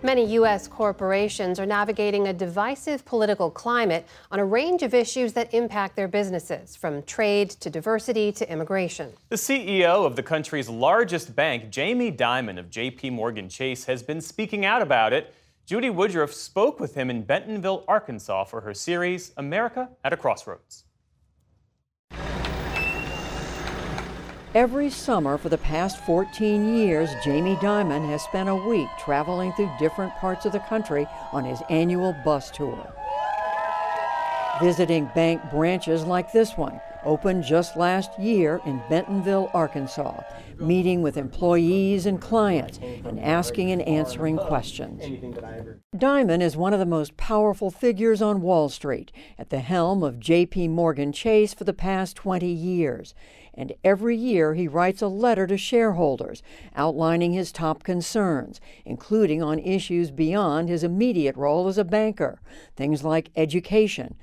Many U.S. corporations are navigating a divisive political climate on a range of issues that impact their businesses, from trade to diversity to immigration. The CEO of the country's largest bank, Jamie Dimon of JPMorgan Chase, has been speaking out about it. Judy Woodruff spoke with him in Bentonville, Arkansas for her series, America at a Crossroads. Every summer for the past 14 years, Jamie Dimon has spent a week traveling through different parts of the country on his annual bus tour. Visiting bank branches like this one, opened just last year in Bentonville, Arkansas, meeting with employees and clients and asking and answering questions. Dimon is one of the most powerful figures on Wall Street, at the helm of JPMorgan Chase for the past 20 years. And every year he writes a letter to shareholders outlining his top concerns, including on issues beyond his immediate role as a banker, things like education,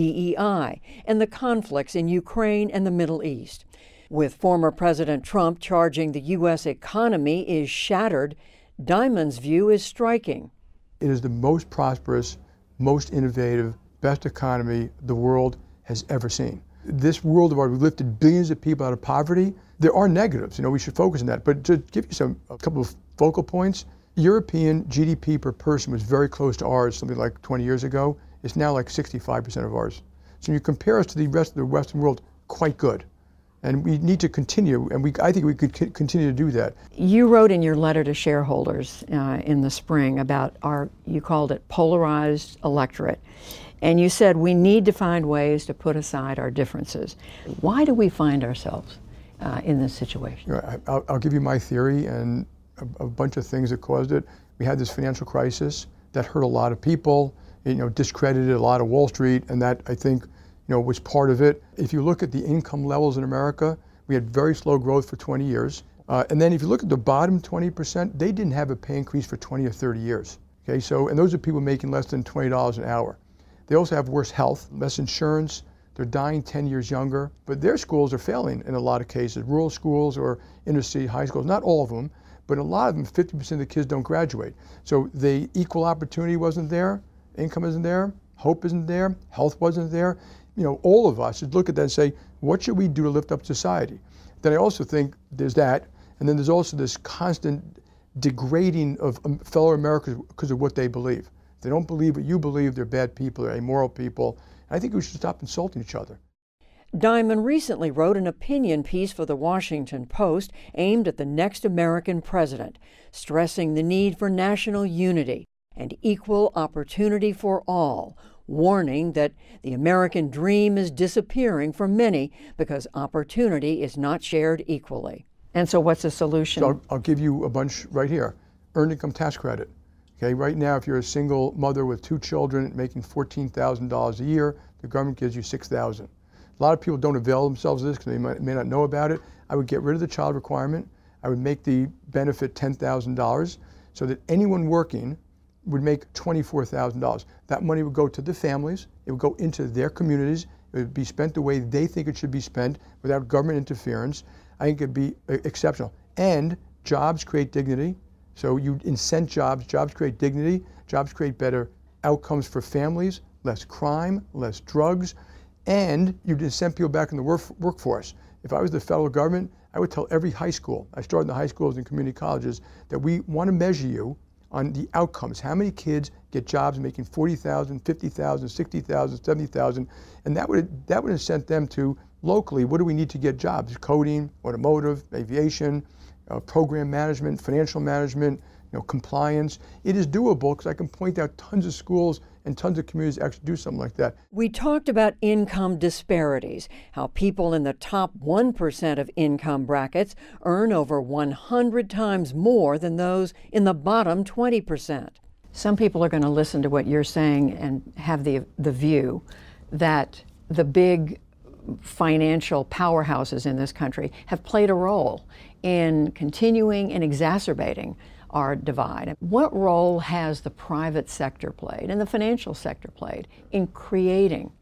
DEI, and the conflicts in Ukraine and the Middle East. With former President Trump charging the U.S. economy is shattered, Dimon's view is striking. It is the most prosperous, most innovative, best economy the world has ever seen. This world of ours, we lifted billions of people out of poverty. There are negatives, we should focus on that. But to give you a couple of focal points, European GDP per person was very close to ours something like 20 years ago. It's now like 65% of ours. So when you compare us to the rest of the Western world, quite good. And we need to continue, and I think we could continue to do that. You wrote in your letter to shareholders in the spring about you called it polarized electorate. And you said we need to find ways to put aside our differences. Why do we find ourselves in this situation? I'll give you my theory and a bunch of things that caused it. We had this financial crisis that hurt a lot of people, discredited a lot of Wall Street, and that I think was part of it. If you look at the income levels in America, we had very slow growth for 20 years. And then if you look at the bottom 20%, they didn't have a pay increase for 20 or 30 years. Okay, and those are people making less than $20 an hour. They also have worse health, less insurance, they're dying 10 years younger, but their schools are failing in a lot of cases, rural schools or inner city high schools, not all of them, but a lot of them, 50% of the kids don't graduate. So the equal opportunity wasn't there, income isn't there, hope isn't there, health wasn't there. All of us should look at that and say, what should we do to lift up society? Then I also think there's that, and then there's also this constant degrading of fellow Americans because of what they believe. They don't believe what you believe, they're bad people, they're amoral people. I think we should stop insulting each other. Dimon recently wrote an opinion piece for the Washington Post aimed at the next American president, stressing the need for national unity and equal opportunity for all, warning that the American dream is disappearing for many because opportunity is not shared equally. And so what's the solution? So I'll give you a bunch right here. Earned income tax credit. Okay, right now, if you're a single mother with 2 children making $14,000 a year, the government gives you $6,000. A lot of people don't avail themselves of this because they may not know about it. I would get rid of the child requirement. I would make the benefit $10,000 so that anyone working would make $24,000. That money would go to the families. It would go into their communities. It would be spent the way they think it should be spent without government interference. I think it'd be exceptional. And jobs create dignity. So you incent jobs, jobs create dignity, jobs create better outcomes for families, less crime, less drugs, and you'd incent people back in the workforce. If I was the federal government, I would tell every high school, I started in the high schools and community colleges, that we want to measure you on the outcomes. How many kids get jobs making $40,000, $50,000, $60,000, $70,000, and that would incent them to locally, what do we need to get jobs? Coding, automotive, aviation, program management, financial management, compliance. It is doable because I can point out tons of schools and tons of communities actually do something like that. We talked about income disparities, how people in the top 1% of income brackets earn over 100 times more than those in the bottom 20%. Some people are going to listen to what you're saying and have the view that the big financial powerhouses in this country have played a role in continuing and exacerbating our divide. What role has the private sector played and the financial sector played in creating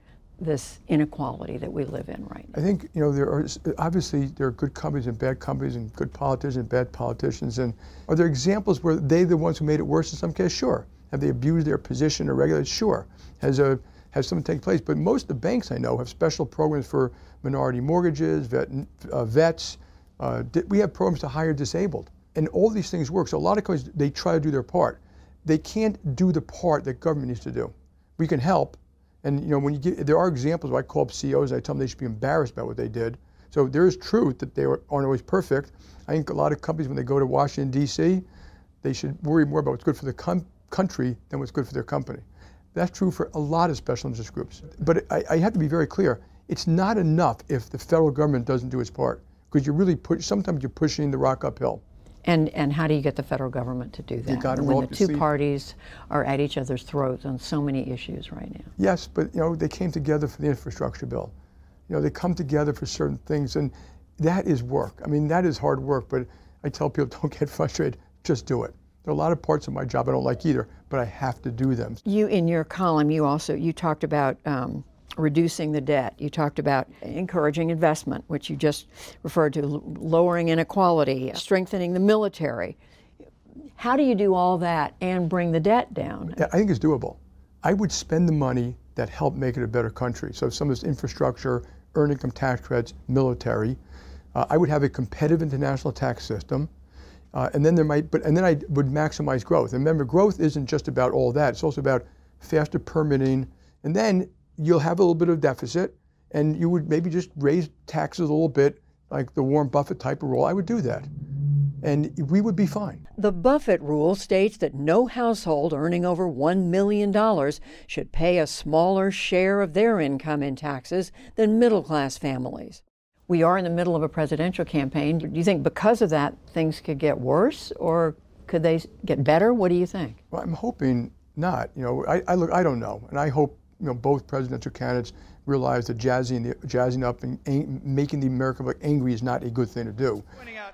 this inequality that we live in right now? I think, there are good companies and good politicians and bad politicians. And are there examples where they're the ones who made it worse in some cases? Sure. Have they abused their position or regulated? Sure. Has something taken place? But most of the banks I know have special programs for minority mortgages, vets. We have programs to hire disabled. And all these things work. So a lot of companies, they try to do their part. They can't do the part that government needs to do. We can help. And there are examples where I call up CEOs, I tell them they should be embarrassed about what they did. So there is truth that they aren't always perfect. I think a lot of companies, when they go to Washington, D.C., they should worry more about what's good for the country than what's good for their company. That's true for a lot of special interest groups. But I have to be very clear. It's not enough if the federal government doesn't do its part, because sometimes you're pushing the rock uphill. And how do you get the federal government to do that when the two parties are at each other's throats on so many issues right now? Yes, but they came together for the infrastructure bill. They come together for certain things, and that is work. I mean, that is hard work, but I tell people, don't get frustrated, just do it. There are a lot of parts of my job I don't like either, but I have to do them. You, in your column, you talked about reducing the debt. You talked about encouraging investment, which you just referred to, lowering inequality, strengthening the military. How do you do all that and bring the debt down? I think it's doable. I would spend the money that helped make it a better country. So some of this infrastructure, earned income tax credits, military. I would have a competitive international tax system. And then I would maximize growth. And remember, growth isn't just about all that. It's also about faster permitting. And then you'll have a little bit of deficit, and you would maybe just raise taxes a little bit, like the Warren Buffett type of rule. I would do that, and we would be fine. The Buffett rule states that no household earning over $1 million should pay a smaller share of their income in taxes than middle-class families. We are in the middle of a presidential campaign. Do you think because of that things could get worse, or could they get better? What do you think? Well, I'm hoping not. I don't know, and I hope both presidential candidates realize that jazzing up and making the American public angry is not a good thing to do.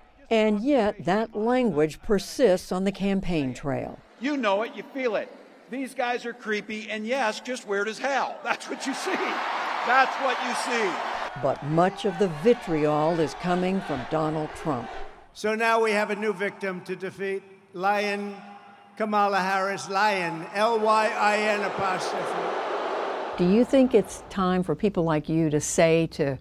And yet, that language persists on the campaign trail. You know it, you feel it. These guys are creepy, and yes, just weird as hell. That's what you see. That's what you see. But much of the vitriol is coming from Donald Trump. So now we have a new victim to defeat. Lion Kamala Harris, Lion, L-Y-I-N apostrophe. Do you think it's time for people like you to say to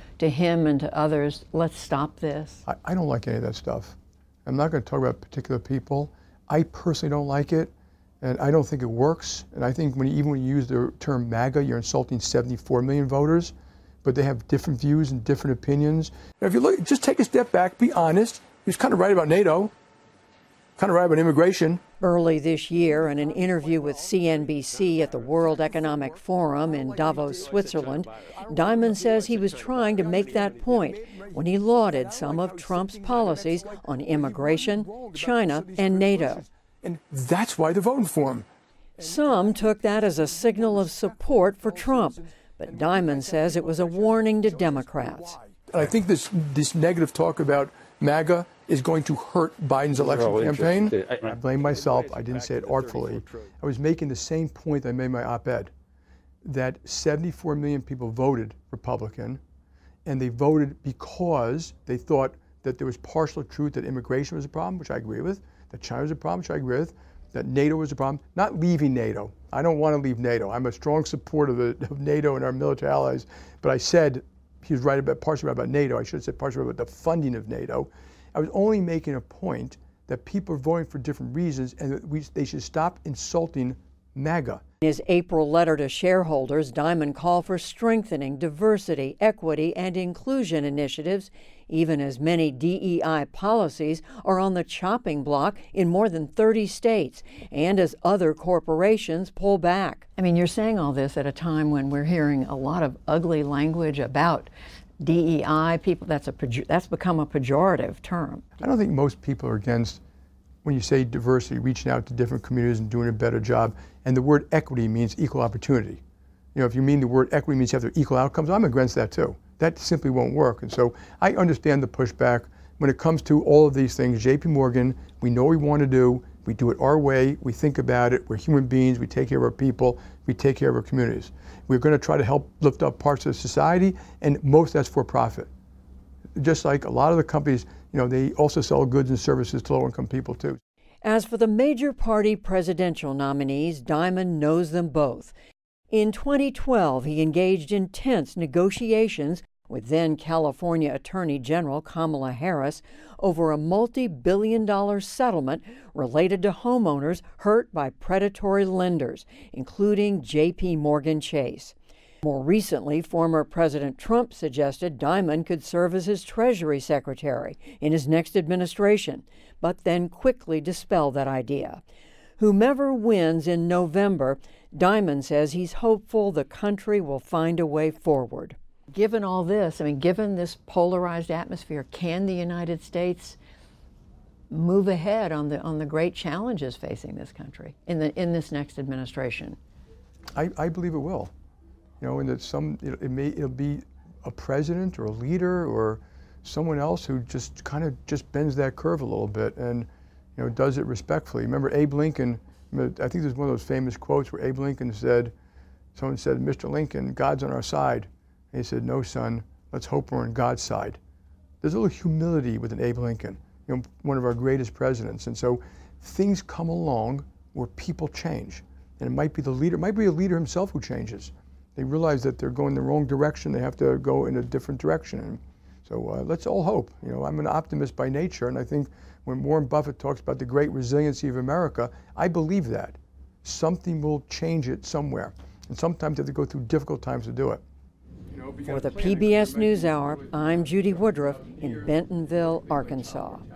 him and to others, let's stop this? I don't like any of that stuff. I'm not going to talk about particular people. I personally don't like it, and I don't think it works. And I think even when you use the term MAGA, you're insulting 74 million voters, but they have different views and different opinions. Now, if you look, just take a step back, be honest. He was kind of right about NATO, kind of right about immigration. Early this year, in an interview with CNBC at the World Economic Forum in Davos, Switzerland, Dimon says he was trying to make that point when he lauded some of Trump's policies on immigration, China, and NATO. And that's why they're voting for him. Some took that as a signal of support for Trump, but Dimon says it was a warning to Democrats. And I think this negative talk about MAGA is going to hurt Biden's election campaign. I blame myself. I didn't say it artfully. I was making the same point I made in my op-ed, that 74 million people voted Republican, and they voted because they thought that there was partial truth that immigration was a problem, which I agree with, that China was a problem, which I agree with, that NATO was a problem, not leaving NATO. I don't want to leave NATO. I'm a strong supporter of NATO and our military allies, but I said he was partially right about NATO. I should have said partially right about the funding of NATO. I was only making a point that people are voting for different reasons, and that they should stop insulting MAGA. In his April letter to shareholders, Dimon called for strengthening diversity, equity, and inclusion initiatives, even as many DEI policies are on the chopping block in more than 30 states, and as other corporations pull back. I mean, you're saying all this at a time when we're hearing a lot of ugly language about DEI, people, that's become a pejorative term. I don't think most people are against, when you say diversity, reaching out to different communities and doing a better job. And the word equity means equal opportunity. If you mean the word equity means you have to equal outcomes, I'm against that too. That simply won't work. And so I understand the pushback. When it comes to all of these things, JP Morgan, we know what we want to do. We do it our way, we think about it, we're human beings, we take care of our people, we take care of our communities. We're going to try to help lift up parts of society, and most that's for profit. Just like a lot of the companies, they also sell goods and services to low-income people too. As for the major party presidential nominees, Dimon knows them both. In 2012, he engaged in tense negotiations with then California Attorney General Kamala Harris over a multi-billion-dollar settlement related to homeowners hurt by predatory lenders, including J.P. Morgan Chase. More recently, former President Trump suggested Dimon could serve as his Treasury Secretary in his next administration, but then quickly dispelled that idea. Whomever wins in November, Dimon says he's hopeful the country will find a way forward. Given all this, given this polarized atmosphere, can the United States move ahead on the great challenges facing this country in this next administration? I believe it will. And that it'll be a president or a leader or someone else who just kind of bends that curve a little bit and does it respectfully. Remember Abe Lincoln? I think there's one of those famous quotes where Abe Lincoln said, someone said, "Mr. Lincoln, God's on our side." And he said, "No, son, let's hope we're on God's side." There's a little humility with an Abe Lincoln, one of our greatest presidents. And so things come along where people change. And it might be the leader, it might be a leader himself who changes. They realize that they're going the wrong direction, they have to go in a different direction. And so let's all hope. I'm an optimist by nature, and I think when Warren Buffett talks about the great resiliency of America, I believe that. Something will change it somewhere. And sometimes you have to go through difficult times to do it. For the PBS NewsHour, I'm Judy Woodruff in Bentonville, Arkansas.